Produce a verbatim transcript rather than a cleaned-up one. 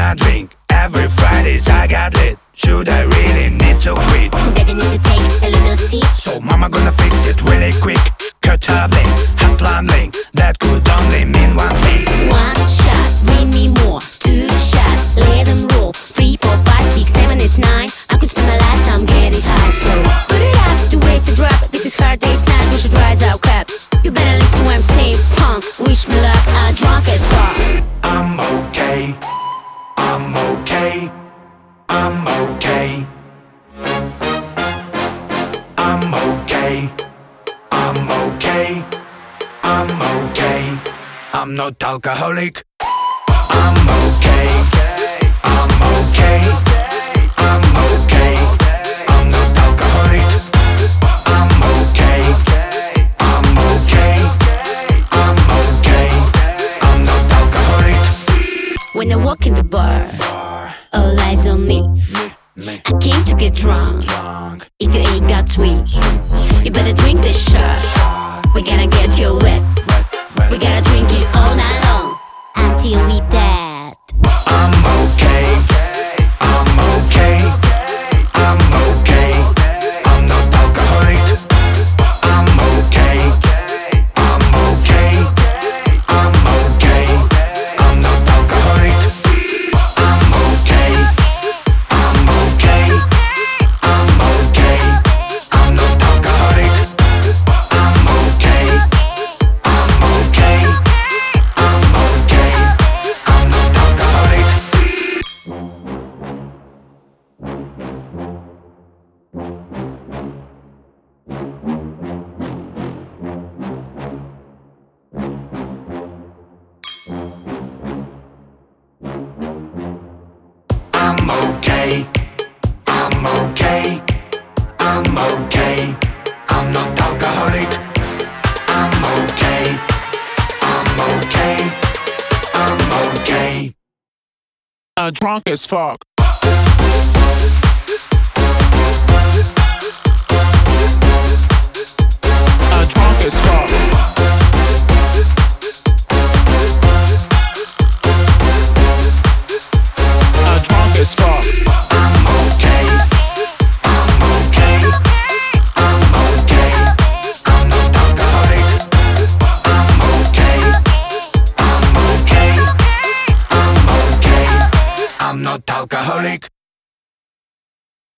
my drink. Every Fridays I got lit. Should I really need to quit? Daddy needs to take a little sip. So mama gonna fix it really quick. Cut her bling, hotline bling. That could only mean one thing. One shot, bring me more. Two shots, let them roll. Three, four, five, six, seven, eight, nine. I could spend my lifetime getting high. So put it up, to waste a drop. This is hard day's night, we should rise our caps. You better listen what I'm saying, punk. Wish me luck, I'm drunk as fuck. I'm okay, I'm okay, I'm okay, I'm okay, I'm okay, I'm okay. I'm not alcoholic. I'm okay, I'm okay, I'm okay. I'm not alcoholic. I'm okay, I'm okay, I'm okay. I'm not alcoholic. When I walk in the bar, all eyes on me. I came to get drunk. If you ain't got sweet, you better drink this shot. We gotta get you wet. We gotta drink it all night long until we dead. I'm okay, I'm okay, I'm okay. I'm not alcoholic. I'm okay, I'm okay, I'm okay. I'm not alcoholic. I'm okay, I'm okay, I'm okay. I'm not alcoholic. I'm okay, I'm okay, I'm okay. I'm not alcoholic. I'm okay, I'm okay, I'm okay. I'm not alcoholic. I'm okay, I'm okay, I'm okay. Uh, drunk as fuck. Uh, drunk as fuck. Uh, drunk as fuck. I'm okay, I'm okay, I'm okay. I'm not alcoholic. I'm okay, I'm okay, I'm okay. I'm not alcoholic.